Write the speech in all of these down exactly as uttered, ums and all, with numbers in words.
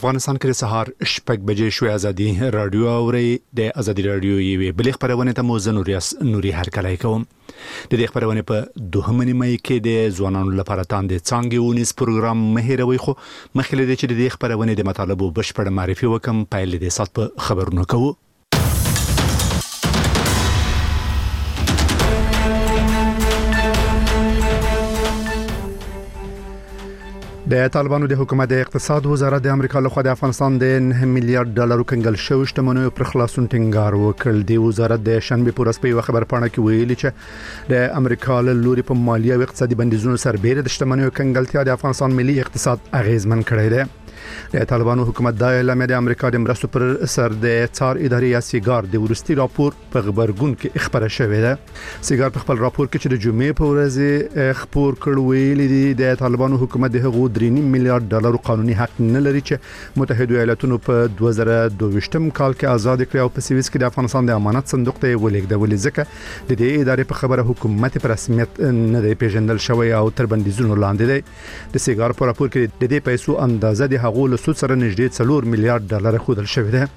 افغانستان کې سهار شپږ بجې شوې ازادي رادیو اوري د ازادي رادیو یوې بلې خبرونه ته موزه نوریاس نوري هرکلای کوم د دې خبرونه په دوهمه نیمه کې د ځوانانو لپاره تاند څنګه ونیس پروګرام مهیروي خو مخکې د چې د خبرونه د مطالبه بشپړ معرفي وکم پایل د سات په خبرونه کوو د طالبانو د حکومت د اقتصاد وزارت د امریکا لخوا د افغانستان د نه میلیارډ ډالر کنګل شوی شتمنیو پر خلاصون ټینګار وکړ. د وزارت د شنبه پر ورځ په خبر پاڼه کې ویلي چې د امریکا له لوري په مالیه او اقتصادي بندیزونو سربېره د شتمنیو کنګلتیا د افغانستان ملي اقتصاد اغیزمن کړی دی. د طالبانو حکومت د اعلان د امریکا د مرستو پر سر د څار ادارې یا سیګار د ورستي راپور په خبرګون کې خبره شوې ده. سیګار په خپل راپور کې چې د جمعې په ورځ خبر کړ ویلي دی د طالبانو حکومت د هغو درې میلیارډ ډالر قانوني حق نه لري چې متحده ایالاتونو په دوه زره دوه ویشتم کال کې آزاد کړ او په سویس کې د افغانستان د امانت صندوق ته ولېږد ولې ځکه د دې ادارې په خبره حکومت پر رسمیت نه دی پیژندل شوی او تر بندیزونو لاندې دی. د سیګار په راپور کې د دې پیسو اندازه د هغو له سود سره نږدې څلور میلیارډ ډالر خودل شوی دی.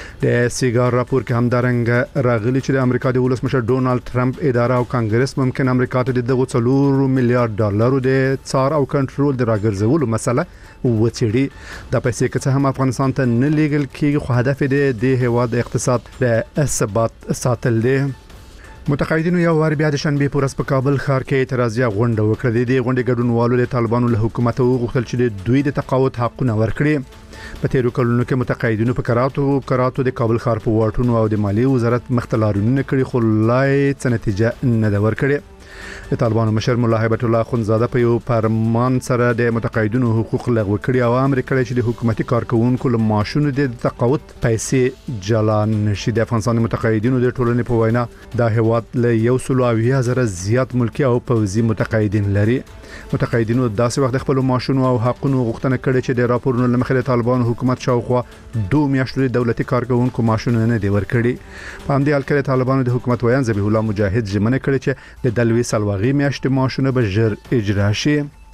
د سیګار راپور کې هم درنګ راغلی چې د امریکا د ولسمشر ډونالد ټرمپ اداره او کانګرس ممکن امریکا ته د څلور میلیارډ ډالر د څار او کنټرول د راګرځولو مسله وڅېړي. د پیسې کې هم افغانستان ته نه لیږل کېږي خو هدف د دې هیواد د اقتصاد د ثبات ساتل دی. متقاعدینو یو وار بیا د شنبه پر ورځ په کابل ښار کې اعتراضیه غونډه وکړه. د دې غونډې ګډونوالو د طالبانو له حکومت وغوښتل چې د دوی د تقاعد حقونه ورکړي. په تیرو کلونو کې متقاعدینو په کراتو کراتو د کابل ښار په واټونو او د مالیې وزارت مختلارونه کړي خو لای څه نتیجه نه ده ورکړي. د طالبانو مشر مولا هیبت الله خونزاده په یو فرمان سره د متقاعدینو حقوق لغوه کړي او امر کړی چې د حکومتي کارکونکو له معاشونو د تقاعد پیسې جلا نشي. د افغانستان متقاعدینو د ټولنې په وینا د هیواد له یو سل او اویا زره زیات ملکی او پوځي متقاعدین لري. متقاعدینو داسې وخت خپل معاشونو او حقونو غوښتنه کړې چې د راپورونو لمخې د طالبانو حکومت شاوخوا دوه میاشتې د دولتي کارکونکو معاشونه نه دی ورکړي. په همدې حال کې طالبانو د حکومت ویان ذبیح الله مجاهد ژمنه کړې چې د دلوي سلواغي میاشتې معاشونه به ژر اجرا شي.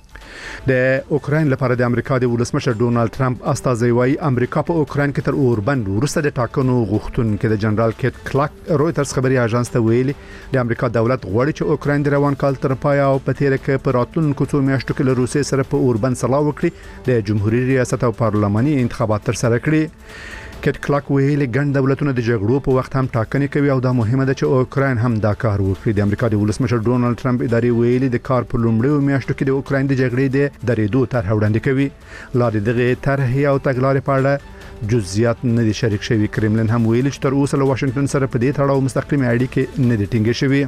د اوکراین لپاره د امریکا د ولسمشر ډونالد ټرمپ استازي وايي امریکا په اوکراین کې تر اوربند وروسته د ټاکنو غوښتونکو د جنرال کیټ کلاک رويټرز خبري اژانس ته ویلي د امریکا دولت غواړي چې اوکراین د روان کال تر پای او په تیر کې پر راتلونکو څو میاشتو کې له روسیې سره په اوربند سلا وکړي د جمهوریت ریاست او پارلماني انتخابات تر سره کړي. کټ کلاک ویلي ګڼ دولتونه د جګړو په وخت هم ټاکنې کوي او دا مهمه ده چې اوکراین هم دا کار وکړي. د امریکا د ولسمشر ډونالد ټرمپ ادارې ویلي د کار په لومړیو میاشتو کې د اوکراین د جګړې د درېدو طرح وړاندې کوي. لا د دغه طرح او تګلارې په اړه جزئیات نه دي شریک شوي. کرملن هم ویلي چې تر اوسه له واشنگټن سره په دې تړاو مستقیم اړیکې نه دي ټینګې شوي.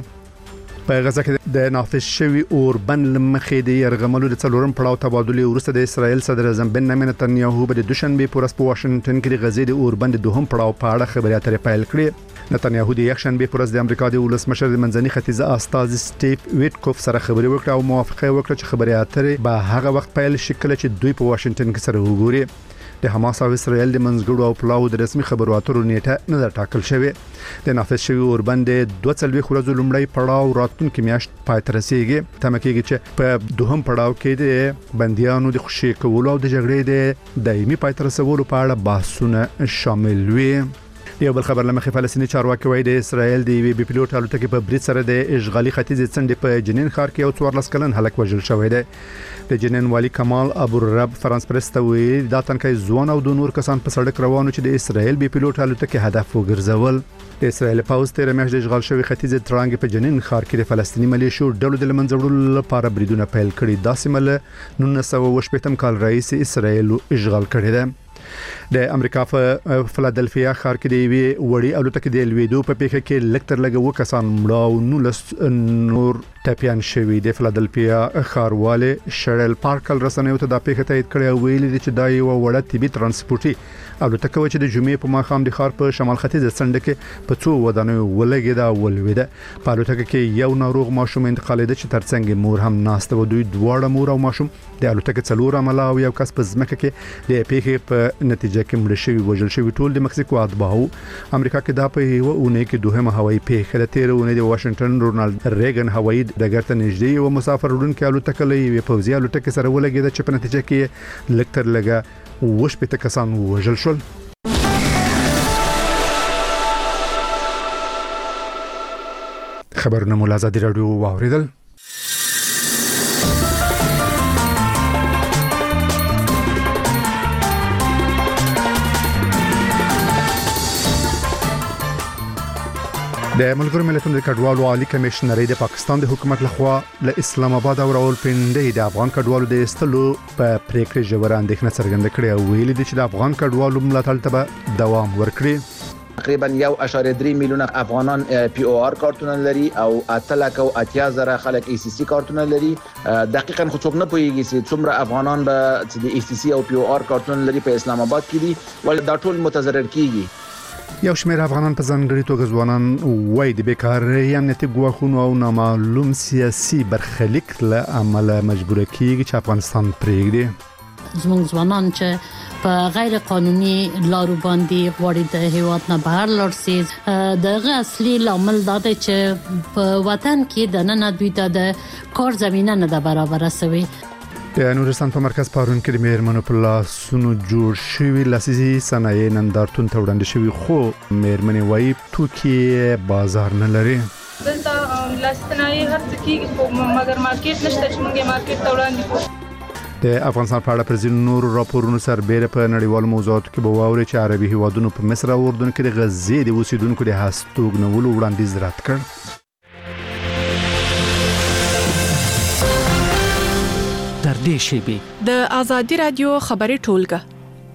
په غزا کې د نافذ شوی اوربند لمخې د يرغملو د څلورم پړاو تبادله ورسته د اسرایل صدر اعظم بنیامین نتنیاهو په د دوشنبه پر ورځ په واشنگټن کې د غزې د اوربند دوهم پړاو په اړه خبري اترې پیل کړې. نتنیاهو د یک شنبه پر ورځ د امریکا د ولسمشر د منځني ختیځ استاذ سټیف ویټکوف سره خبري وکړه او موافقه وکړه چې خبري اترې به هغه وخت پیل شي کله چې دوی په واشنگټن کې سره وګوري. د حماس او اسرائیل د منځګړو او پلاو د رسمي خبرو اترو نیټه نه ټاکل شوی. د نافذ شوی اوربند دوه څلوي ورځې لومړی پړاو راتلونکي میاشت پای ته رسیږي. تمه کېږي چې په دوهم پړاو کې د بنديانو د خوشي کولو او د جګړې د دایمي پای ته رسولو په اړه بحثونه شامل وي. یو بل خبر لمخې فلسطینی چارواکي وایي د اسرائیل د وی بي پیلوټ الوتکې په بریټ سره د اشغالي ختیځ څنډې په جنین ښار کې یو څوارلس کلن هلک وژل شوی دی. د جنین والی کمال ابو الرب فرانس پریس ته ویلي دا تنکي ځوان او د نور کسان په سړک روانو چې د اسرائیل بي پیلوټ الوتکې هدف وګرځول. د اسرائیل پوځ تیر میاشت د اشغال شوی ختیځ ترانګ په جنین ښار کې د فلسطینی ملیشو ډلو د لمنځوړلو لپاره بریدونه پیل کړي. دا سیمه نولس سوه اوه شپږم کال رئیس اسرائیل اشغال کړی دی. د امریکا په فلادلفیا ښار کې د یوې وړي الوتکې د لویدو په پیښه کې لکتر لګ و کسان مړه او نولس نور ټپيان شوي. د فلادلفیا ښاروالي شرل پارکل رسنیو ته د پیښه تایید کړی او ویلي چې دا یو وړه طبي ترانسپورتي الوتکه و چې د جمعې په ماښام د ښار په شمال ختیځ څنډه کې په څو ودانیو ولګیده او ولویده. په الوتکه کې یو ناروغ ماشوم انتقالېده چې ترڅنګ مور هم ناسته و. دوی دواړه مور او ماشوم د الوتکه څلور عمله او یو کس په ځمکه کې د پیښې په نتیجه کې مړ شوی وژل شوی ټول د مکسیکو اتباعو. امریکا کې دا په یو اونۍ کې دوهمه هوایي پیښه د تیر اونۍ د واشنگټن رونالد ریګن هوایي ډګر ته نږدې یو مسافر وړونکي الوتکه لې پوځي الوتکه سره ولګیده چې په نتیجه کې لکتر لګا وشپېته کسان وژل شول. خبرونه مو له ازادي راډیو واوریدل. د ملګرو ملتونو د کډوالو عالی کمشنري د پاکستان د حکومت لخوا له اسلام آباد او راولپنډي د افغان کډوالو د استلو په پریکړه ژوره اندېښنه څرګنده کړې او ویلي دي چې د افغان کډوالو ملاتړ ته دوام ورکړي. تقریبا یو اشاریه درې میلیونه افغانان پی او آر کارتونه لري او اتلک او اتیا زره خلک ای سی سی کارتونه لري. دقیقاً خو څوک نه پوهیږي چې څومره افغانان به د ای سی سی او پی او آر کارتونه لري په اسلام آباد کې دي ول دا ټول متضرر کیږي. یو شمېر افغانان په ځانګړي توګه ځوانان وایي د بیکارۍ امنیتي ګواښونو او نامعلوم سیاسي برخلیک له امله مجبور کیږي چې افغانستان پرېږدي. زموږ ځوانان چې په غیر قانوني لارو باندې غواړي د هیواد نه بهر لاړ شي دغه اصلي لامل دا دی چې په وطن کې د نن دوی ته د کار زمينه نه ده برابر شوی. د نورستان په مرکز پارون کې د میرمنو په لاسونو جوړ شوی لاسي صنایع نندارتون ته وړاندې شوی خو میرمنې وایي توکي بازار نه لري. دلته لاسي صنایع هر څه کېږي خو مګر مارکیټ نشته چې موږ مارکیټ ته وړاندې کوو. د افغانستان په اړه پر ځینو نورو راپورونو سربېره په نړیوالو موضوعاتو کې به واوري چې عربي هیوادونو په مصر او اردن کې د غزې د اوسیدونکو د هستوګنولو وړاندیز رد کړ. در دې شیبې د ازادي رادیو خبري ټولګه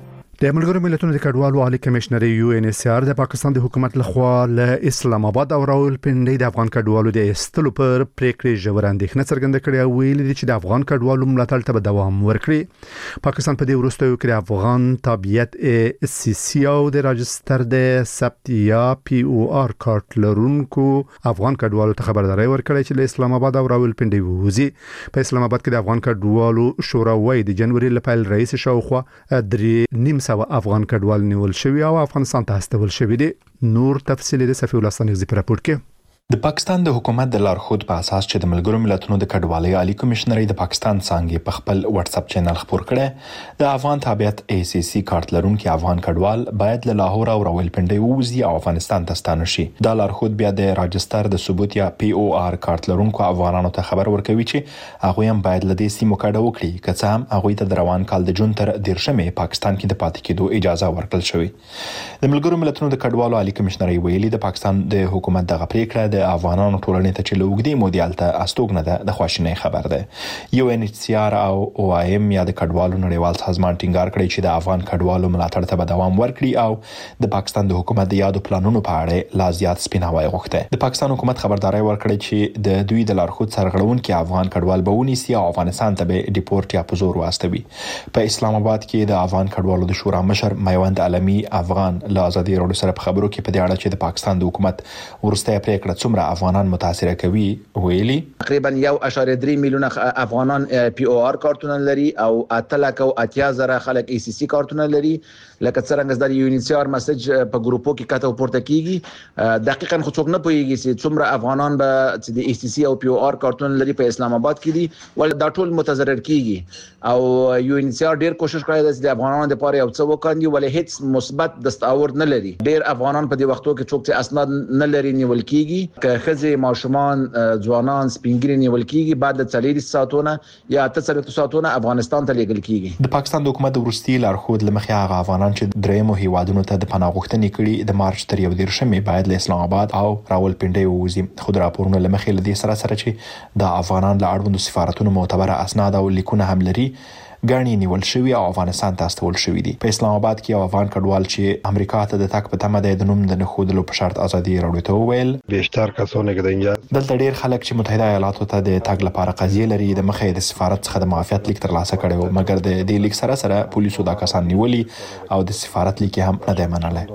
د ملګرو ملتونو د کډوالو عالی کمشنري یو ان ایچ سی آر د پاکستان د حکومت لخوا له اسلام آباد او راولپنډي د افغان کډوالو د استلو پر پریکړې ژوره اندېښنه څرګنده کړې او ویلي دي چې د افغان کډوالو ملاتړ ته دوام ورکړي. پاکستان په دې وروستیو کې د افغان تابعیت ای سی سی او د راجستر د ثبت یا پی او آر کارت لرونکو افغان کډوالو ته خبرداري ورکړې چې له اسلام آباد او راولپنډي ووزي. په اسلام آباد کې د افغان کډوالو شورا وايي د جنوري لپاره رئیس شاوخوا درې نیم سو افغان کډوال نیول شوی او افغانستان ته استول شوی دي. نور تفصیل د صفی الله ستانغزي په راپور کې. د پاکستان د حکومت د لارښود په اساس چې د ملګرو ملتونو د کډوالۍ عالی کمشنري د پاکستان څنګه په خپل واتس اپ چینل خبر کړي د افغان تابعیت ای سی سی کارت لرونکي افغان کډوال باید له لاهور او راولپنډي ووزي او افغانستان ته ستانه شي. دا لارښود بیا د راجستر د ثبوت یا پی او آر کارت لرونکو افغانانو ته خبر ورکوي چې هغه هم باید له دې سیمو کډه وکړي که څه هم هغه ته د روان کال د جون تر دیرشمې پاکستان کې د پاتې کېدو اجازه ورکړل شوې. د ملګرو ملتونو د کډوالو عالی کمشنري ویلي د پاکستان د حکومت دغه پریکړه د افغانانو ټولنې ته چې لوګدي مودیال ته استوګنه ده د خواشینۍ خبر ده. یو ان ایچ سی آر او او آی ایم یا د کډوالو نړیوال سازمان ټینګار کړی چې د افغان کډوالو ملاتړ ته دوام ورکړي او د پاکستان د حکومت د یادو پلانونو په اړه لا زیات سپیناوی غوښته. د پاکستان حکومت خبرداري ورکړي چې د دوی د لارښود سرغړونکو افغان کډوال به ونیسي او افغانستان ته به ډیپورت یا په زور واستوي. په اسلام آباد کې د افغان کډوالو د شورا مشر میوند علمي افغان له ازادي راډیو سره په خبرو کې په دې اړه چې د پاکستان د حکومت ورسته پریکړه څومره افغانان متاثر کوي ویلي تقریبا یو اشاریه درې میلیونه افغانان پی او آر کارتونه لري او اتلک او اتیا زره خلک ای سی سی کارتونه لري. لکه څنګه د یو ان ایچ سی آر مسج په ګروپو کې کاته پورته کیږي. دقیقاً خو څوک نه پوهیږي چې څومره افغانان به د ای سی سی او پی او آر کارتونه لري په اسلام آباد کې دي ول دا ټول متضرر کیږي او یو ان ایچ سی آر ډیر کوشش کړی دی چې د افغانانو لپاره یو څه وکړي ول هیڅ مثبت دستاورد نه لري. ډیر افغانان په دې وختو کې څوک چې اسناد نه لري نیول کیږي که خزي ماشومان ځوانان سپینګری نیول کیږي بعد د څلور ساعتونه یا اته ساعتونه افغانستان ته لیږل کیږي. د پاکستان د حکومت ورستي لارښود لمخې هغه افغانان چې درېمو هیوادونو ته د پناه غوښتنې کړي د مارچ تر یو دیرشمې باید له اسلام آباد او راولپنډي ووزي. خو د راپورونو لمخې لدی سره سره چې د افغانان له اړوندو سفارتونو معتبره اسناد او لیکونه هم لري ګڼي نیول شوی او افغانستان ته استول شوی دي. په اسلام آباد کې یو افغان کډوال چې امریکا ته د تک په تمه د نوم د نخودلو په شرط ازادي راوړی ته ویل بیشتر کسونه کې د اینجا دلته ډیر خلک چې متحده ایالاتو ته د تګ لپاره قضیه لري د مخې د سفارت څخه د معافیت لیک ترلاسه کړي او مګر د دې لیک سره سره پولیسو دا کسان نیولي او د سفارت لیک هم نه دی منلای.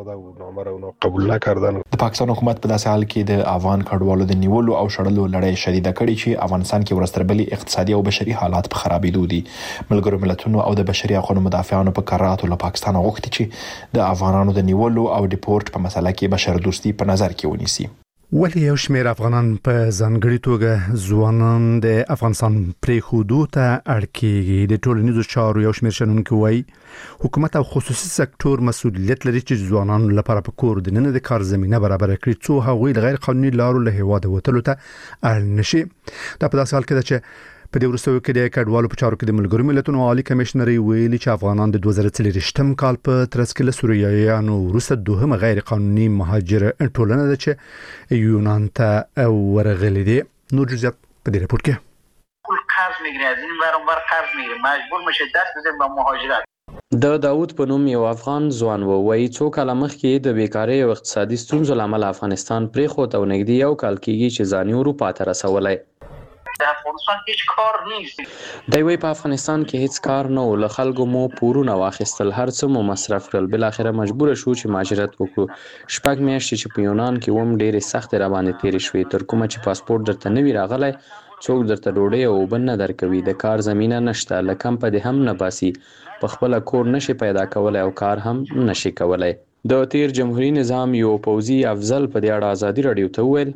قبول نکردن. د پاکستان حکومت په داسې حال کې د افغان کډوالو د نیولو او شړلو لړۍ شدیده کړې چې افغانستان کې ورستربلي اقتصادي او بشري حالات په خرابېدو دي. ملګرو ملتونو او د بشري حقوقو مدافعانو په قراراتو له پاکستان غوښتي چې د افغانانو د نیولو او ډیپورت په مسله کې بشردوستي په نظر کې ونیسي. ولی یو شمېر افغانان په ځانګړي توګه ځوانان د افغانستان پرې خودو ته اړ کېږي. د ټولنیزو چارو یو شمېر شنونکي وایي حکومت او خصوصي سکتور مسؤلیت لري چې ځوانانو لپاره په کور دننه د کار زمینه برابر کړي څو هغوی د غیر قانوني لارو له هېواده وتلو ته اړ نشي. دا په داسې حال کې ده چې په دې وروستیو کې د کډوالو په چارو کې د ملګرو ملتونو عالی کمشنري ویلي چې افغانان د دوه زره څلوېښتم کال په ترڅ کې له سوریایانو وروسته دوهمه غیر قانوني مهاجر ټولنه ده چې یونان ته ورغلي دي. نور جزئیات په دې راپور کې. کل قرض میگیرن از این ور اون ور قرض میگیرن مجبور میشه دست بزنه به مهاجرت. د داوود په نوم یو افغان ځوان و وایي څو کاله مخکې د بیکارۍ او اقتصادي ستونزو لامل افغانستان پرېښود او نږدې یو کال کېږي چې ځاني اروپا ته رسولی. در افغانستان هیچ کار نیست. دی وایي په افغانستان کې هیڅ کار نه و، له خلکو مو پورونه واخیستل، هر څه مو مصرف کړل، بالاخره مجبور شو چې مهاجرت وکړو. شپږ میاشتې چې په یونان کې وم ډېرې سختې راباندې تېرې شوې، تر کومه چې پاسپورت درته نه وي راغلی څوک درته ډوډۍ او اوبه نه درکوي، د کار زمینه نشته، له کمپه دې هم نه باسي، په خپله کور نشي پیدا کولی او کار هم نشي کولی. د تیر جمهوریت نظام یو پوځي افضل په دې اړه ازادي راډیو ته وویل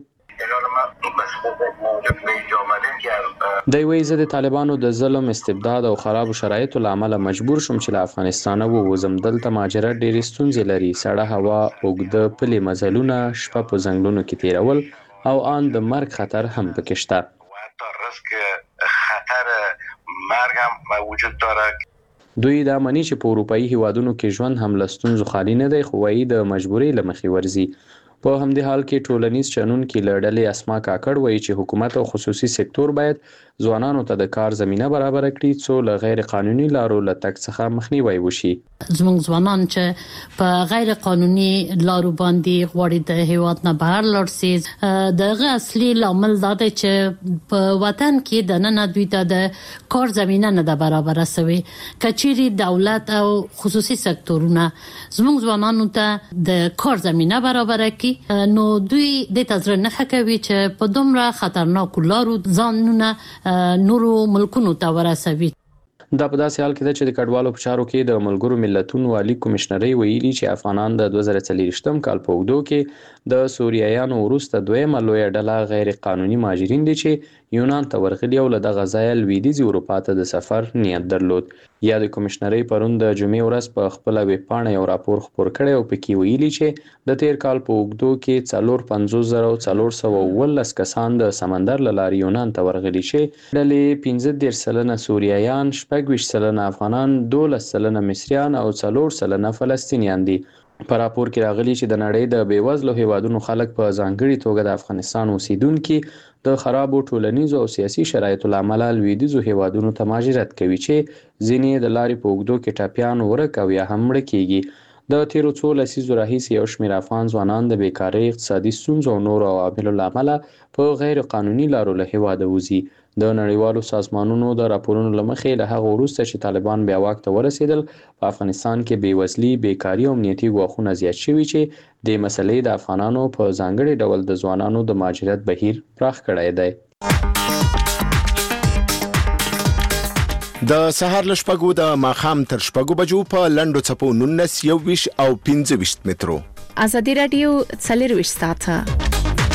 دی وایي زه د طالبانو د ظلم، استبداد او خرابو شرایطو له امله مجبور شوم چې له افغانستانه ووځم. دلته مهاجرت ډېرې ستونزې لري، سړه هوا، اوږده پلې مزلونه، شپه په ځنګلونو کې تېرول او ان د مرګ خطر هم پکې شته. دوی دا مني چې په اروپایي هیوادونو کې ژوند هم له ستونزو خالي نه دی، خو وایي د مجبورۍ له مخې ورځي. په همدې حال کې ټولنیز شنونکي له ډلې اسما کاکړ وایي چې حکومت او خصوصي سکتور باید ځوانانو ته د کار زمینه برابر کړي څو له غیر قانوني لارو له تګ څخه مخنیوی وشي. زموږ ځوانان چې په غیر قانوني لارو باندې غواړي د هیواد نه بهر لاړ شي، دغه اصلي لامل دا دی چې په وطن کې د نن دوی ته د کار زمینه نه ده برابر شوی. کچېری دولت او خصوصي سکتورونه زموږ ځوانانو ته د کار زمینه برابر کړي، نو دوی د تزر نه کوي چې په دومره خطرناکو لارو ځانونه نورو ملکونو ته ورسوي. دا په داسې حال کې ده چې د کډوالو په چارو کې د ملګرو ملتونو عالی کمشنري ویلي چې افغانان د دوه زره څلوېښتم کال په اوږدو کې د سوریایانو وروسته دویمه لویه ډله غیر قانوني مهاجرین دي چې یونان ته ورغلي او له دغه ځایه لویدیځې اروپا ته د سفر نیت درلود. یا د کمشنري پرون د جمعې ورځ په خپله ویبپاڼه یو راپور خپور کړی او پکې ویلي چې د تیر کال په اوږدو کې څلور پنځوس زره څلور سوه اوولس کسان د سمندر له لارې یونان ته ورغلي چې ډلې پنځه دېرش سلنه سوریایان، شپږ ویشت سلنه افغانان، دولس سلنه مصریان او څلور سلنه فلسطینیان دي. په راپور کې راغلي چې د نړۍ د بېوزلو هیوادونو خلک په ځانګړي توګه د افغانستان اوسیدونکي د خرابو ټولنیزو او سیاسي شرایطو له امله لویدیځو هیوادونو ته مهاجرت کوي چې ځینې د لارې په اوږدو کې ټپیان ورک او یا هم مړه کېږي. د تیرو څو لسیزو راهیسې یو شمېر افغان ځوانان د بیکارۍ، اقتصادي ستونزو او نورو عواملو له امله په غیر قانوني لارو له هیواده وځي. د نړیوالو سازمانونو د راپورونو له مخې له هغه وروسته چې طالبان بیا واک ته ورسېدل په افغانستان کې بېوزلي، بیکاري او امنیتي ګواښونه زیات شوي چې د مسلې د افغانانو په ځانګړي ډول د ځوانانو د مهاجرت بهیر پراخ کړی دی. د سهار له شپږو د ماښام تر شپږو بجو په لنډو څپو نولس، یوویشت او پنځه ویشت مترو. ازادي راډیو څلرویشت ساعته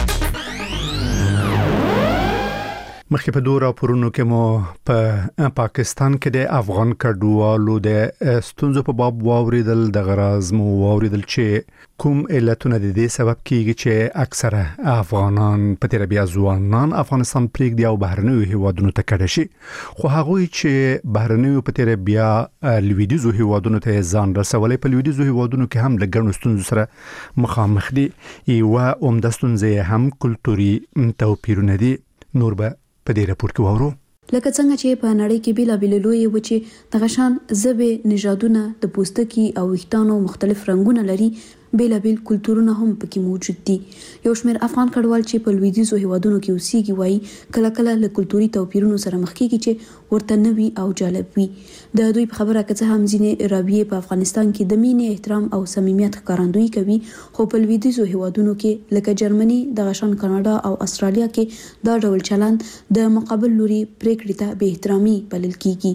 مخکې په دوه راپورونو کې مو په پاکستان کې د افغان کډوالو د ستونزو په باب واوریدل. د غراز مو واوریدل چې کوم علتونه د دې سبب کیږي چې اکثره افغانان په تیر بیا ځوانان افغانستان پرېږدي او بهرنیو هیوادونو ته کډه شي، خو هغوی چې بهرنیو په تیر بیا لویدیځو هیوادونو ته ځان رسولي په لویدیځو هیوادونو کې هم له ګڼو ستونزو سره مخامخ دي. یوه عمده ستونزه هم کلتوري توپیرونه دي. نور به په دې راپور کې وورو. لکه څنګه چې په نړۍ کې بیلابېل لوی وچې د غشان زبې نژادونه د پوستکي او ویښتانو مختلف رنگونه لري، بیلابېل کلتورونه هم پکې موجود دي. یو شمېر افغان کډوال چې په لویدیځو هیوادونو کې اوسېږي وایي کله کله له کلتوري توپیرونو سره مخ کېږي چې ورته نوي او جالب وي. د دوی په خبره که څه هم ځینې رابطې په افغانستان کې د مینې، احترام او صمیمیت ښکارندویي کوي، خو په لویدیځو هیوادونو کې لکه جرمني، د غشان کاناډا او استرالیا کې دا ډول چلند د مقابل لوري پریکړې ته بې احترامي بلل کېږي.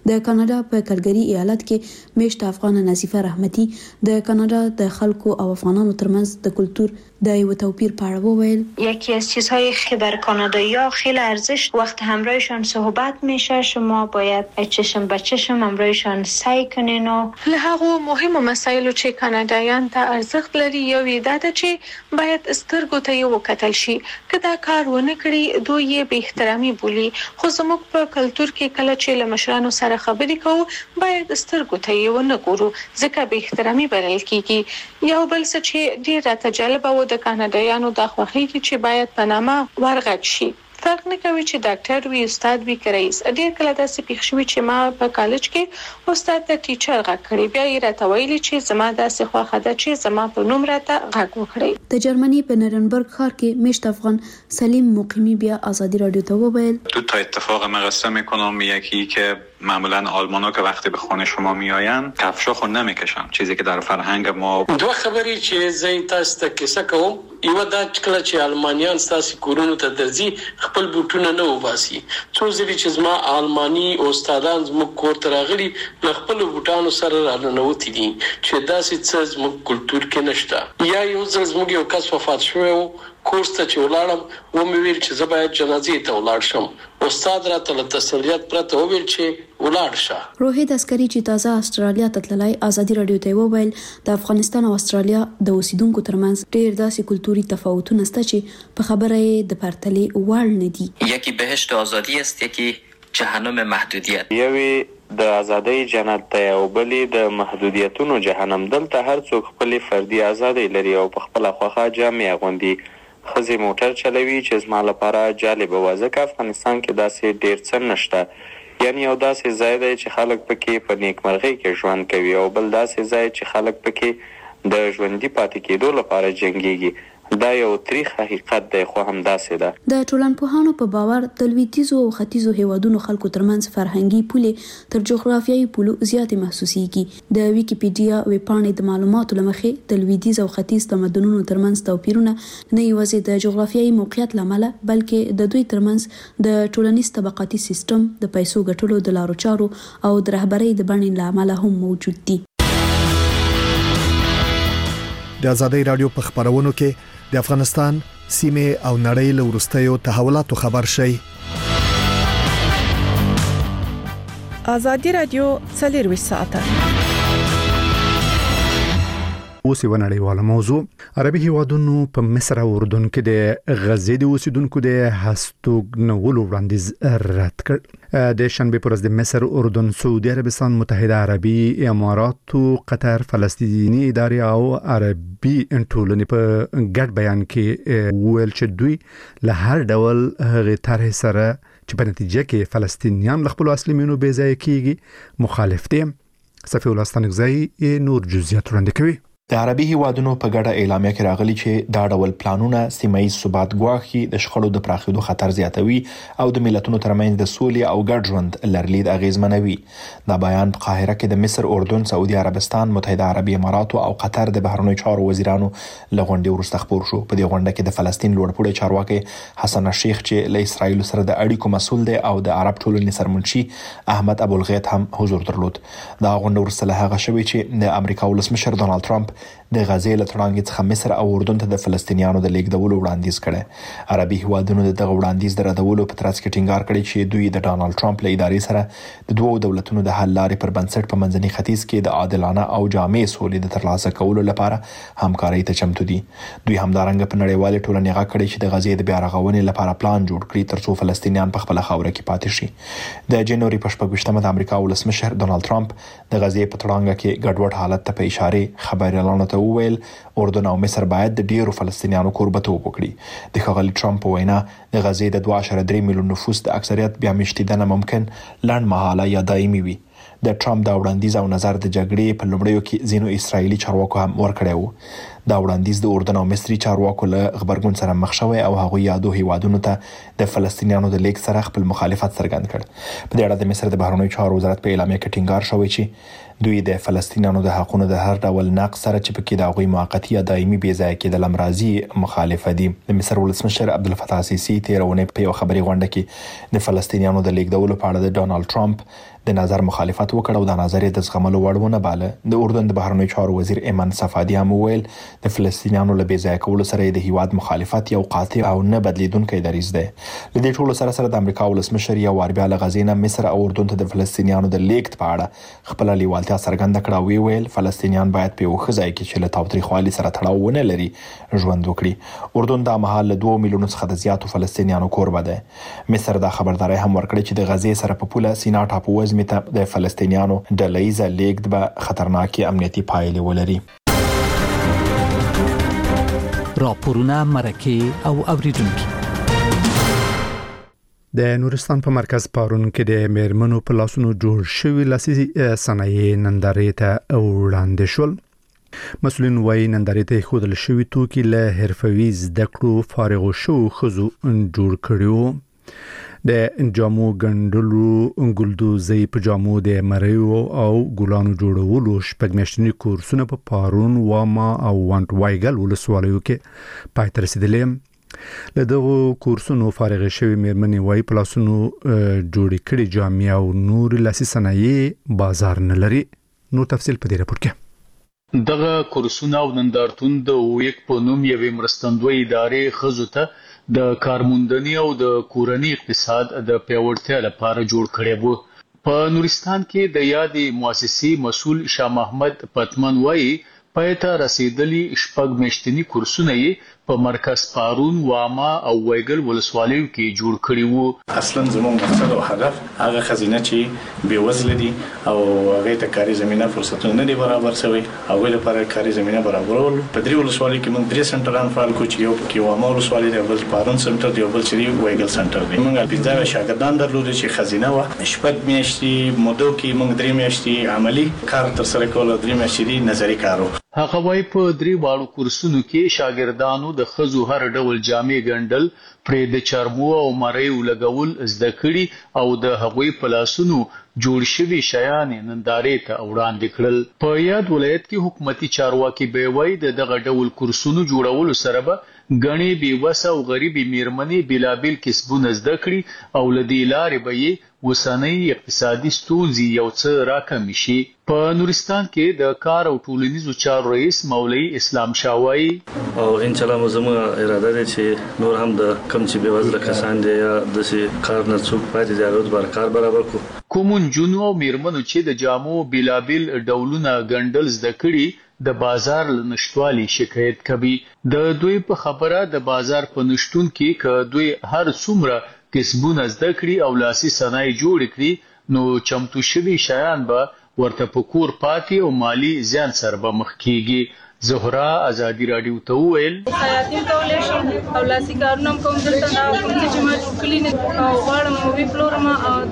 د کاناډا په کلګری ایالت کې میشت افغان نظیفه رحمتي د کاناډا د خلکو او افغانانو ترمنځ د کلتور د یو توپیر په اړه وویل. یکی از چیزهایی که بر کانادایی‌ها خیلی ارزش وقت همراهشان صحبت میشه شما باید چشم به چشم همراهشان سعی کنین و له هغه مهمو مسایلو چې کاناډایان ته ارزښت لري یو دا ده چې باید سترګو ته یو وکتل شي که دا کار ونه کړي دوی یې به احترامي بولي خو زموږ په کلتور کې کله چې له مشرانو سره خبرې کوو باید سترګو ته یې ونه ګورو ځکه به احترامي بلل کیږي. یو بل څه چې ډیر راته جالب و د کاناډایانو د خوښۍ چې باید په نامه ورغټ شي. فرق نه کوي چې ډاکټر وي استاد وي که رئیس. ډیر کله داسې پیښ شوي چې ما په کالج کې استاد د ټیچر غږ کړی بیا یې راته ویلي چې زما داسې خوښه ده چې زما په نوم راته غږ وکړي. د جرمني په نرنبرګ ښار کې میشت افغان سلیم مقیمی بیا آزادی رادیو ته وویل دو تا اتفاق مقصه میکنم. یکی که معمولا آلمانا که وقتی به خانه شما میآیند کفشا خود نمیکشن چیزی که در فرهنگ ما دو خبری چې زه تاسو ته کیسه کوم یو دا کله چې آلمانیان تاسو کورونو ته درځي خپل بوټونه نه وباسي. څو ځلې چې زما آلماني استادان زموږ کور ته راغلي له خپل بوټانو سره راننوتي دي چې داسې څه زموږ کلتور کې نشته. یا یو ځل زموږ یو کس وفات شوی و کورس ته چې ولاړم و مې ویل چې زه باید جنازې ته ولاړ شم. استاد راته له تسلیت پرته وویل چې ولاړ شه. روهید عسکري چې تازه استرالیا ته تللی آزادي رادیو ته وویل د افغانستان او استرالیا د اوسیدونکو ترمنځ ډېر داسې کلتوري تفاوتونه شته چې په خبره یې د پرتلې وړ نه دي. یکی بهشت آزادی است یکی جهنم محدودیت. یوی د ازادۍ جنت ته او بلې د محدودیتونو جهنم. دلته هر څوک خپل فردي ازادۍ لري او په خپل خوخه جامې اغوندي. خزي موټر چلوي چې زما لپاره جالب و ځکه افغانستان کې داسې ډیر څه نشته. یعنی یو داسې ځای دی چې خلک پکې په نیکمرغۍ کې ژوند کوي او بل داسې ځای چې خلک پکې د ژوندۍ پاتې کېدو لپاره جنګيږي. دا یو تاریخ حقیقت دی خو هم داسې ده. د ټولنپوهانو په باور د لویدیځو او ختیځو هیوادونو خلکو ترمنځ فرهنګي پولې تر جغرافیایي پولو زیاتې محسوسيږي. د ویکیپیډیا ویبپاڼې د معلوماتو لمخې د لویدیځ او ختیځ تمدنونو ترمنځ توپیرونه نه یوازې د جغرافیایي موقعیت لامل بلکې د دوی ترمنځ د ټولنیز طبقاتي سیستم د پیسو ګټلو د لارو چارو او د رهبرۍ د بڼې لامل هم موجود دي. د آزادۍ رادیو په خبرونو کې د افغانستان سیمه او نړۍ له ورستیو تحولاتو خبر شي. آزادۍ رادیو څلور ساعته اوس یو نړیواله موضوع. عربي هیوادونو په مصر او اردن کې د غزې د اوسیدونکو د هستوګنولو وړاندیز رد کړ. د شنبه پر ورځ د مصر، اردن، سعودي عربستان، متحده عربي امارات، قطر، فلسطینی ادارې او عربي ټولنې په ګډ بیان کې ویل چې دوی له هر ډول هغه طرح سره چې په نتیجه کې فلسطینیان له خپل اصلي مینو بې ځای کیږي مخالف دي. صفي الله ستانګزی نور جزئیات وړاندې کوي. د عربي هیوادونو په ګډه اعلامیه کې راغلي چې دا ډول پلانونه سیمایي ثبات ګواښي، د شخړو د پراخېدو خطر زیاتوي او د ملتونو ترمنځ د سولې او ګډ ژوند لرلید اغیزمنوي. دا بیان په قاهره کې د مصر، اردن، سعودي عربستان، متحده عربي امارات او قطر د بهرنیو چارو وزیرانو لغونډې وروسته خبر شو. په دې غونډه کې د فلسطین لوړپوړی چارواکي حسن الشیخ چې له اسرایل سره د اړیکو مسول دی او د عرب ټولنې سرمنشي احمد ابو الغیط هم حضور درلود. دا غونډه وروسته له هغه شوې چې د امریکا ولسمشر ډونالد ټرمپ د غزې له تړانګې څخه مصر او اردن ته د فلسطینیانو د لیږدولو وړاندیز کړي. عربي هیوادونو د دغه وړاندیز د ردولو په ترڅ کې ټینګار کړی چې دوی د ډونالد ټرمپ له ادارې سره د دوه دولتونو د حل لارې پر بنسټ په منځني ختیځ کې د عادلانه او جامع سولې د ترلاسه کولو لپاره همکارۍ ته چمتو دي. دوی همدارنګه په نړیوال ټولنې غږ کړی چې د غزې د بیا رغونې لپاره پلان جوړ کړي ترڅو فلسطینیان په خپل خاوره کې پاتې شي. د جنوري په شپږ ویشتمه د امریکا ولسمشر ډونالد ټرمپ د غزې په تړانګه کې ګډوډ حالت ته په اشاره خبريالانو ته وویل اردن او مصر باید د ډیرو فلسطینیانو کوربتوب وکړي. د ښاغلي ټرمپ وینا د غزې د دوه اعشاریه درې میلیون نفوس د اکثریت بیا مشتیدنه ممکن لنډ مهاله یا دایمي وي. د ټرمپ دا وړاندیز او نظر د جګړې په لومړیو کې ځینو اسرایلی چارواکو هم ورکړی وو. دا وړاندیز د اردن او مصري چارواکو له خبرګون سره مخ شوی او هغه یادو هیوادونو ته د فلسطینیانو د لیک سره خپل مخالفت څرګند کړ. په دې اړه د مصر د بهرنیو چارو وزارت په اعلامیه کې ټینګار شوی چې دوی د فلسطینیانو د حقونو د هر ډول نقض سره چې پکې د هغوی موقتی یا دایمي بې ځای کېدل امراضي مخالفه دي. د مصر ولسمشر عبدالفتاح السیسی تیرونه په یو خبري غونډه کې د فلسطینیانو د لیږدولو په اړه د ډونالد ټرمپ د نظر مخالفت وکړ او د نظر د زغملو وړونه باله. د اردن د بهرنیو چارو وزیر ایمن صفادی هم ویل د فلسطینیانو له بې ځای کولو سره د هیواد مخالفت یو قاطع او نه بدلیدونکی دریځ دی. له دې ټولو سره سره د امریکا ولسمشر یو وار بیا له غزې نه مصر او اردن ته د فلسطینیانو د لیږد په اړه خپل لیوالتیا څرګنده کړه او ویل فلسطینیان باید په یو ښه ځای کې چې له تاوتریخوالي سره تړاو ونه لري ژوند وکړي. اردن د مهال له دوه میلیونو څخه د زیاتو فلسطینیانو کوربه ده. مصر دا خبرداري هم ورکړه چې د غزې سره په پوله سینا ټاپو وزمې ته د فلسطینیانو ډلهییزه لیږد به خطرناکې امنیتي پایلې ولري. راپورونه مرکه او اوریدونکو. د نورستان په مرکز پارون کې د میرمنو په لاسونو جوړ شوی لاسي صنایع نندارې ته وړاندې شول. مسؤلین وايي نندارې ته خودل شوی توکي له حرفوي زده کړو فارغ شو خزو جوړ کړیو. د جامو ګندلو ګلدوزي په جامو د مریو او ګلانو جوړولو شپږ میاشتنی کورسونه په پارون واما او وانټ وایګل ولسوالیو کې پای ته رسیدلي. له دغه کورسونو فارغ شوی میرمنې وايي په لاسونو جوړې کړي جامې او نور لاسي صنایع بازار نه لري. نو تفصیل په دې راپور کې. دغه کورسونه او نندارتون د ویک په نوم یوې مرستندوی ادارې خزو ته د کارموندنې او د کورنۍ اقتصاد د پیاوړتیا لپاره جوړ کړی وو. په نورستان کې د یادې مؤسسې مسؤل شاه محمد پتمن وايي پایته رسیدلی شپږ میاشتنی کورسونه یې په مرکز پارون واما او وایګل ولسوالیو کې جوړ کړی وو. اصلا زموږ مقصد او هدف هغه خزینه چې بې وزله دي او هغه ته کاري زمينه فرصتونه نه دي برابر شوی او لپاره کاري زمينه برابرول. په دې ولسوالۍ کې موږ درې سنټران فعال کوو چې یو پکې واما ولسوالۍ دی، بل پارون سنټر دی، بل چې وایګل سنټر دی. موږ پنځه شاګردان درلودل چې خزینه و شپږ میاشتې مودو کې موږ درې میاشتې عملی کار تر سره کول، درې میاشتې نظری کارو. هغه وايي په درې واړو کورسونو کې شاګردانو د خزو هر ډول جامې ګندل، پرې د چرمو او مریو لګول زده کړي او د هغوی په لاسونو جوړ شوي شیان نندارې ته وړاندې کړل. په یاد ولایت کې حکومتي چارواکي به وایي د دغه ډول کورسونو جوړولو سره به غني بیوسه او غریبي میرمنې بلابل کسبونه زده کړي او لدی لارې به یې وسنۍ اقتصادي ستونزې یو څه راکم شي. په نورستان کې د کار او ټولنیزو چارو رئیس مولوی اسلام شاوایی او ان شاء الله زموږ اراده ده چې نور هم د کم چې به وزله کسان دي یا د سي کار نه څوک پاتې دي هغه بر کار برابر کو. کومون جنو او میرمنو چې د جامو بلابل ډولونه ګندل زده کړي د بازار نشټوالي شکایت کوي. د دوی په خبره د بازار په نشټون کې ک دوی هر څومره کسبونه زده کړي او لاسي صنایع جوړ کړي نو چمتو شوي شیان به ورته پکور پاتې او مالی زیان سره به مخ کیږي. زهرا ازادي رادیو ته ویل خیاطین کولای شم او لاسي کارونه کوم دلته دا کوم چې ما جوړ کړی نه او غواړم وی فلورما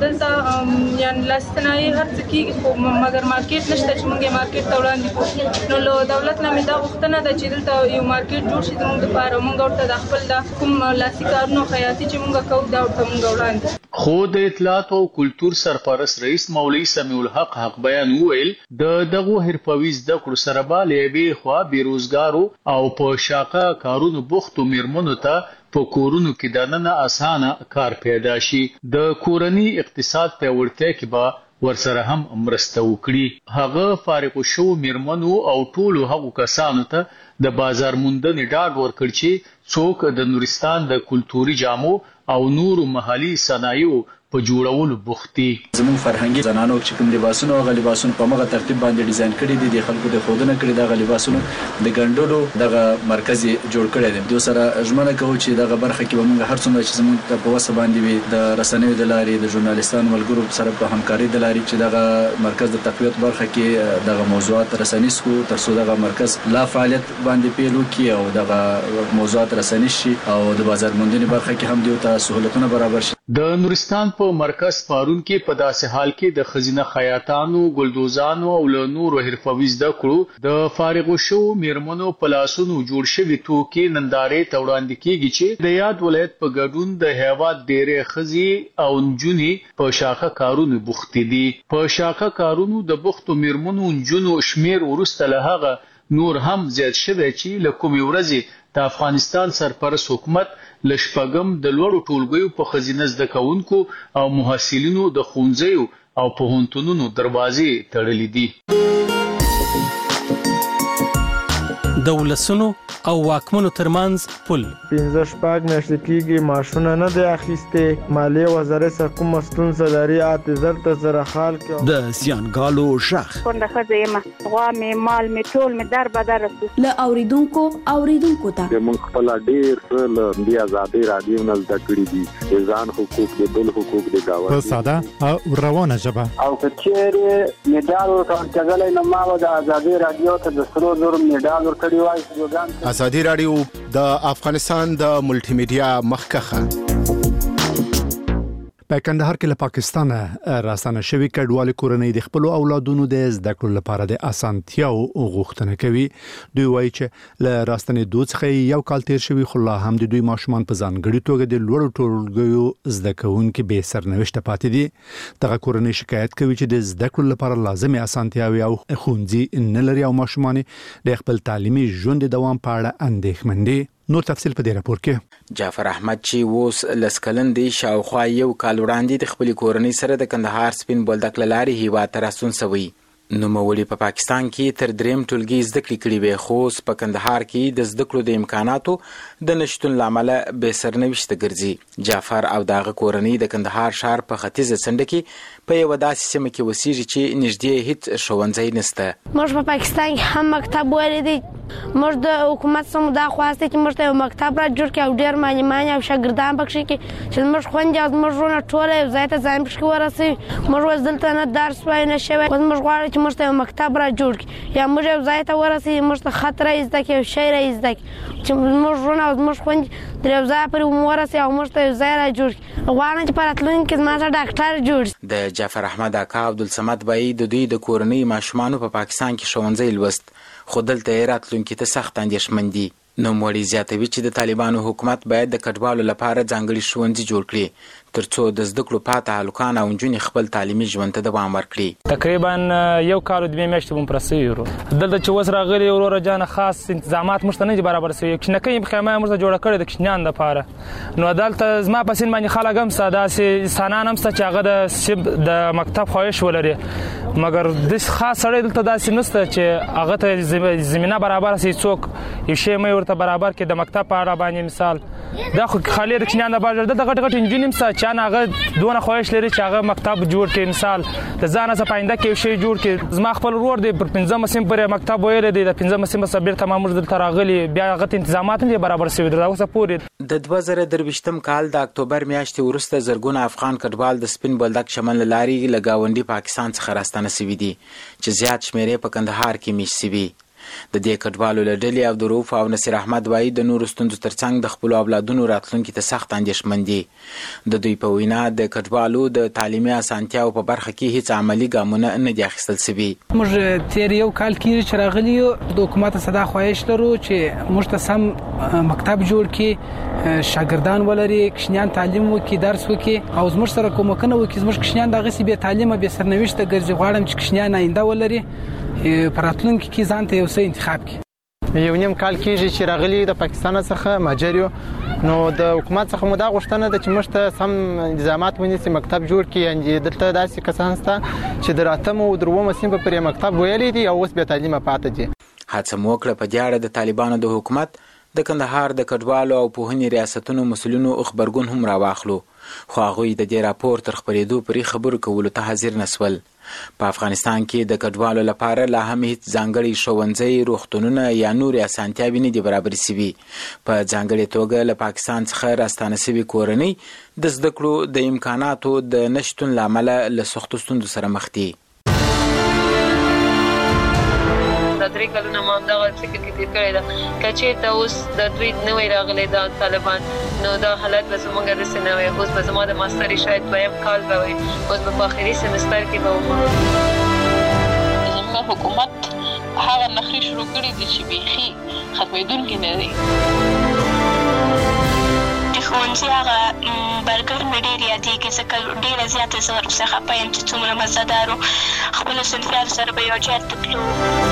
دلته یعنی لاستنای هر څه کیږي خو مګر مارکیټ نشته چې موږ مارکیټ ته وړاندې کوو. نو له دولت نه مې دا غوښتنه ده چې دلته یو مارکیټ جوړ شي زموږ لپاره، موږ ورته د خپل د کوم لاسي کارونه خیاطي چې موږ کوو دا ورته موږ وړاندې. خو د اطلاعات او کلتور سرپرست رئیس مولوی سمیع الحق حق بیان ویل د دغه حرفوي زده کړو سره به لېبي خو بیروزګارو او په شاقه کارونو بوختو میرمنو ته په کورونو کې د نن اسانه کار پیدا شي. د کورنۍ اقتصاد په ورته کې به ورسره هم مرسته وکړي. هغه فارغ شو میرمنو او ټولو هغو کسانو ته د بازار موندنې ډاډ ورکړ چې څوک د نورستان د کلتوري جامو او نورو محلي صنایعو په جوړولو بوختي. زموږ فرهنګي زنانو چې کوم لباسونه او لباسونه په مغه ترتیب باندې ډیزاین کړي دي د خلکو د خودنه کړي دغه لباسونه د ګندلو دغه مرکز جوړ کړي دي. دوی سره ژمنه کوي چې دغه برخه کې به موږ هر څومره چې زموږ په وسه باندې وي د رسنیو د لارې د ژورنالیستانو ملګرو سره په همکاري د لارې چې دغه مرکز د تقویت برخه کې دغه موضوعات رسنیس کو تر څو دغه مرکز لا فعالیت باندې پیلو کې او دغه موضوعات رسنیس شي او د بازار موندنې برخه کې هم دیو ته سہولتونه برابر شي. د نورستان په مرکز پارون کې په داسې حال کې د خزینه خیاطانو، ګلدوزانو او له نورو حرفوي زده کړو د فارغو شو میرمنو په لاسونو جوړ شوي توکي نندارې ته وړاندې کیږي چې د یاد ولایت په ګډون د هیواد ډېرې ښځې او نجونې په شاخه کارونو بوختې دي. په شاخه کارونو د بوختو میرمنو نجونو شمیر وروسته له هغه نور هم زیات شوی چې له کومې ورځې د افغانستان سرپرست حکومت لشپګم د لوړو ټولګیو په خزینه زده کوونکو او محصلینو د ښوونځیو او پوهنتونونو دروازې تړلې دي. د ولسونو او واکمنو ترمنځ پل پنځه شپږ میاشتې کېږي ماشونه نه دی اخیستې. مالیې وزارت څخه کومه ستونزه لري اته زر ته زره حال کې د زیانګالو شخ کونډه ښځه یم غوا مې مال مې ټول مې در بدر رسو له اوریدونکو اوریدونکو ته موږ خپل ډیر څه له دې ازادي رادیو نه زده کړي دي د ځان حقوق د بل حقوق د گاوند په ساده او روانه ژبه او کچېره میډال ورکړل نو ما د ازادي رادیو ته د سرو زر میډال ورکړی وای. ازادي رادیو د افغانستان د ملټي میډیا مخکخه په کندهار کې له پاکستان راستنه شوی کډوال کورنۍ د خپل اولادونو د زده کړو لپاره د اسانتیاو غوښتنه کوي. دوی وایي چې له راستنې دوڅخه یو کال تیر شوی خو لا هم د دوی ماشومان په ځانګړي توګه د لوړو ټولګیو زده کوونکو به سرنوشت پاتې دي. دغه کورنۍ شکایت کوي چې د زده کړو لپاره لازمي اسانتیاوي او خوندي نه لري او ماشومان د خپل تعلیمي ژوند دوام په اړه اندېښمن دي. نور تفصیل په دې راپور کې. جعفر احمد چې اوس لسکلن دی شاوخوا یو کال وړاندې د خپل کورنۍ سره د کندهار سپین بولدک لارې هیواد ته راستون شوی. نو مولي په پاکستان کې تر دریم ټولګي زده کړې کړې وي خو په کندهار کې د زده کړو د امکاناتو د نشټون لامل به سرنوشت ګرځي. جعفر او دغه کورنۍ د کندهار ښار په ختیځه څنډه کې په یو داسې سیمه کې وسیږي چې نږدې هیڅ ښوونځی نشته. موږ په پاکستان کې هم مکتب ولیدي. موږ د حکومت څخه دا خواسته چې موږ ته مکتب را جوړ کړي او ډېر معلمان او شاګردان پکې کې چې موږ خوندې او موږ ورونه ټول یو ځای ته ځان پکې ورسوي. موږ اوس دلته نه درس وای نه شوی. موږ غواړو چې موږ ته مکتب را جوړ کړي یا موږ یو ځای ته ورسوي موږ ته خط را زده کړي او شعر را زده کړي چې موږ ورونه او موږ خوندې د یو ځای پورې ورسوي او موږ ته یو ځای را جوړ کړي. غواړم چې په راتلونکي کې زما ته ډاکټر جوړ شي. د جعفر احمد اکا عبدالصمد بای د دوی د کورنۍ ماشومانو په پاکستان کې ښوونځی لوست خو دلته یې راتلونکي ته سخت اندېښمن دي. نوموړي زیاتوي چې د طالبانو حکومت باید د کډوالو لپاره ځانګړي ښوونځي جوړ کړي ترڅو د زده کړو پاته هلکان او نجونې خپل تعلیمي ژوند ته دوام ورکړي. تقریبا یو کال او دوه میاشتې مو پرسوي ورو دلته چې اوس راغلي وروره جانه خاص انتظامات موږ ته نه دي برابر شوي. کښینکۍ خیمه موږ ته جوړه کړې د کښینیانو دپاره نو دلته زما په سین باندې خلک هم شته داسې انسانان هم شته چې هغه د مکتب خواهش ولري مګر داسې خاص سړی دلته داسې نشته چې هغه ته زمینه برابره شي څوک یو شی مې ورته برابر کړي د مکتب په اړه باندې مثال دا خو خالي د کښینیانو دپاره دلته غټ غټ انجونې هم شته چې هغه دونه خواهش لري چې هغه مکتب جوړ کړي مثال د ځان څخه پاینده کې یو شی جوړ کړي. زما خپل ورور دی پر پنځمه سیم پورې مکتب ویلی دی د پنځمه سیم څخه بیرته ما موږ دلته راغلي بیا هغه انتظامات نه دي برابر شوي تر اوسه پورې. د دوه زره درویشتم کال د اکتوبر میاشتې وروسته زرګونه افغان کډوال د سپین بولدک شمال له لارې له ګاونډي پاکستان څخه راستانه شوي دي چې زیات شمېرې په کندهار کې میشت شوي. د دې کډوالو له ډلې عبدالرؤف او نصیر احمد وایي د نورو ستونزو ترڅنګ د خپلو اولادونو راتلونکي ته سخت اندېښمن دي. د دوی په وینا د کډوالو د تعلیمي اسانتیاو په برخه کې هیڅ عملي ګامونه نه دي اخیستل شوي. موږ تیر یو کال کېږي چې راغلي یو د حکومت څخه دا خواهش لرو چې موږ ته سم مکتب جوړ کړي شاګردان ولري کښینیان تعلیم وکړي درس وکړي او زموږ سره کومکونه وکړي زموږ کښینیان دغسې بې تعلیمه بې سرنوشته ګرځي. غواړم چې کښینیان آینده ولري په راتلونکي کې ځان ته یو څه انتخاب کړي. یو نیم کال کېږي چې راغلي د پاکستان څخه مهاجر یو نو د حکومت څخه مو دا غوښتنه ده چې موږ ته سم انتظامات ونیسي مکتب جوړ کړي. یعنې دلته داسې کسان شته چې د اتم او درومه سیم په پورې مکتب ویلی دي او اوس بې تعلیمه پاتې دي. هڅه مو وکړه په دې اړه د طالبانو د حکومت د کندهار د کډوالو او پوهنې ریاستونو مسؤلینو خبرګون هم راواخلو خو هغوی د دې راپور تر خپرېدو پورې خبرو کولو ته حاضر نشول. په افغانستان کې د کډوالو لپاره لا هم هیڅ ځانګړي ښوونځي روغتونونه یا نورې اسانتیاوې نه دي برابرې شوي. په ځانګړې توګه له پاکستان څخه راستانه شوې کورنۍ د زده کړو د امکاناتو د نشتون له امله له سختو ستونزو سره مخ دي. دا درې کلونه ما همدغه فکر کې تېر کړی ده که چېرته اوس د دوی نوی راغلی دا طالبان نو دا حالت به زموږ داسې نه وی. اوس به زما د ماستري شاید دویم کال به وي اوس به په آخري سمستر کې به وم. زموږ حکومت هغه نخرې شروع کړي دي چې بیخي ختمېدونکي نه دي. د ښوونځي هغه برګر مې ډېر یادېږي ځکه ډېره زیاته زه ورپسې خفه یم چې څومره مزهدار و. خپلو صنفیانو سره به یو ځای ته تلو.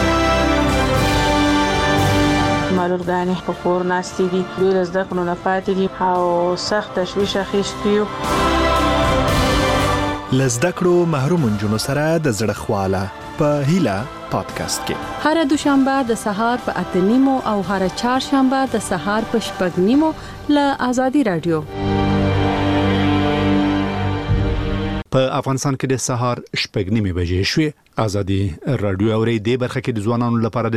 معلولګانې په کور ناستې دي دوی له زده کړو نه پاتې دي او سخت تشویش اخیستی یو. لزده کړو محروم جنونو سره د زړه خواله په هیله پادکاسټ کې هر دوشنبه د سهار په اته نیمو او هر چهارشنبه د سهار په شپږ نیمو له آزادي رادیو. په افغانستان کې د سهار شپږ نیمې بجې شوې. آزادي رادیو اوري د برخه کې د ځوانانو لپاره